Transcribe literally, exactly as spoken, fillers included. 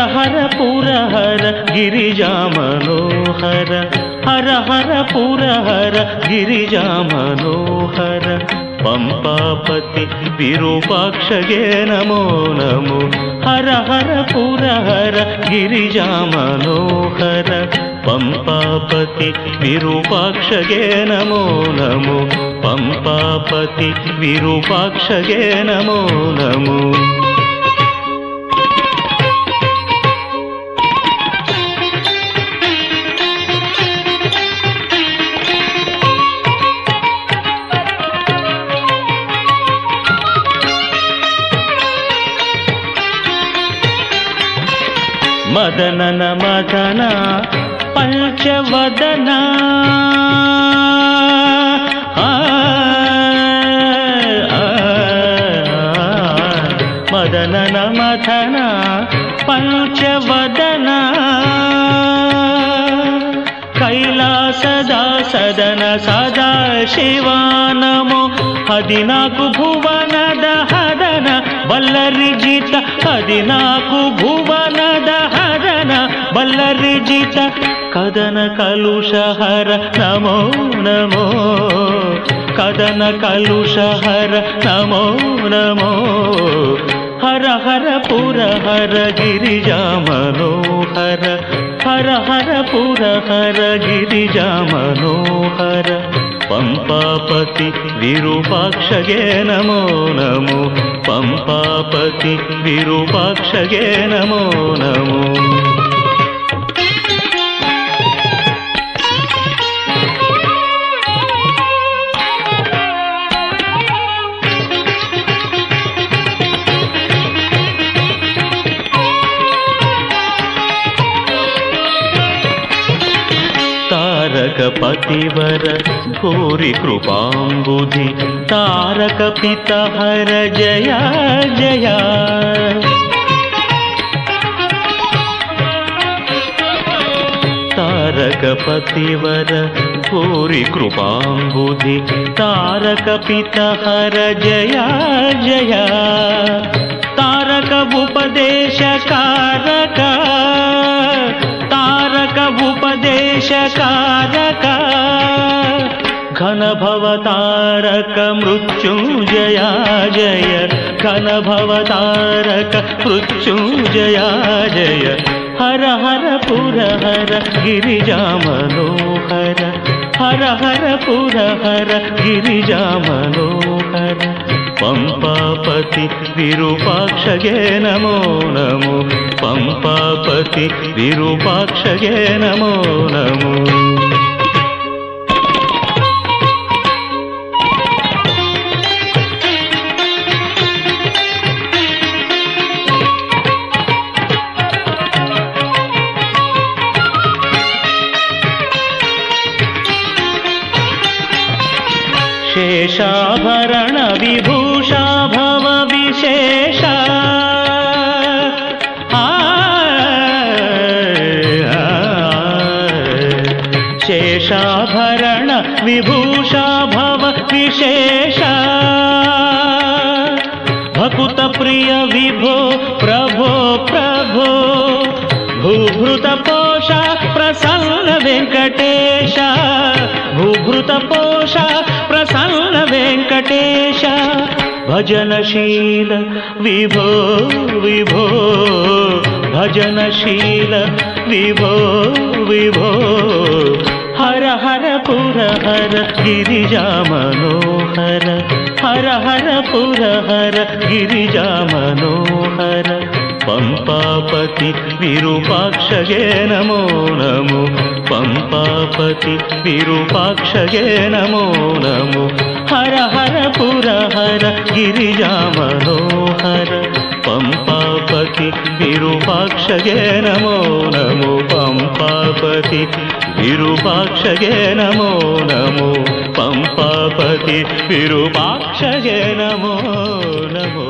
ಹರ ಪುರ ಹರ ಗಿರಿಜಾ ಮನೋಹರ ಹರ ಹರ ಪುರ ಹರ ಗಿರಿಜಾ ಮನೋಹರ ಪಂಪಾಪತಿ ವಿರೂಪಾಕ್ಷಗೆ ನಮೋ ನಮೋ ಹರ ಹರ ಪುರ ಹರ ಗಿರಿಜಾ ಮನೋಹರ ಪಂಪಾಪತಿ ವಿರೂಪಾಕ್ಷಗೆ ನಮೋ ನಮೋ ಪಂಪಾಪತಿ ವಿರೂಪಾಕ್ಷಗೆ ನಮೋ ನಮೋ ಮದನನ ಮದನ ಪಂಚವದನ ಮದನನ ಮದನ ಪಂಚವದನ ಕೈಲಾಸದ ಸದನ ಸದಾ ಶಿವ ನಮೋ ಹದಿನಾಲ್ಕು ಭುವನದ ಹದನ ಬಲ್ಲರಿಜಿತ ಹದಿನಾಲ್ಕು ಭುವನದ ಹದನ ಬಲ್ಲರಿಜಿತ ಕದನ ಕಲುಷಹರ ನಮೋ ನಮೋ ಕದನ ಕಲುಷಹರ ನಮೋ ನಮೋ ಹರ ಹರ ಪುರ ಹರ ಗಿರಿಜಾ ಮನೋಹರ ಹರ ಹರ ಪುರ ಹರ ಗಿರಿಜಾ ಮನೋಹರ ಪಂಪಾಪತಿ ವಿರೂಪಾಕ್ಷಗೆ ನಮೋ ನಮೋ ಪಂಪಾಪತಿ ವಿರೂಪಾಕ್ಷಗೆ ನಮೋ ನಮೋ पतिवर भूरि कृपाम्बुधि तारक पिता हर जया जया तारक पतिवर भूरि कृपाम्बुधि तारक पिता हर जया जया तारक उपदेश कारक तारक उपदेश कारक घन भवतारक मृत्युंजया जय घन भवतारक मृत्युंजया जय हर हर पुर हर गिरिजा मनोहर हर हर पुर हर गिरिजा मनोहर पंपापति विरूपाक्षगे नमो नमो पंपापति विरूपाक्षगे नमो नमो शेषाभरण विभूषा भव विशेष शेषाभरण विभूषा भव विशेष भकुत प्रिय विभो प्रभो प्रभो भूभृत पोषा प्रसन्न वेंकटेश भूभृत पोषा प्रसन्न वेंकटेश भजनशील विभो विभो भजनशील विभो विभो हर हर पुर हर गिरिजा मनोहर हर हर पुर हर गिरिजा मनोहर पंपापति विरूपाक्षगे नमो नमो पंपापति विरूपाक्षगे नमो नमो हर हर पुर हर गिरिजा मनोहर पंपापति विरूपाक्षगे नमो नमो पंपापति विरूपाक्षगे नमो नमो पंपापति विरूपाक्षगे नमो नमो